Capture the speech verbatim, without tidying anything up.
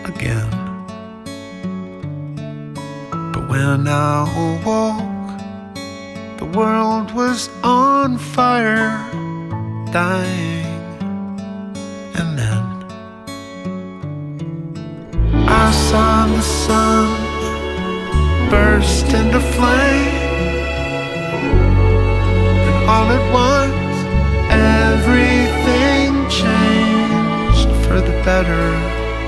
again. But when I awoke, the world was on fire, dying. And then I saw the sun burst into flame, and all at once everything changed for the better.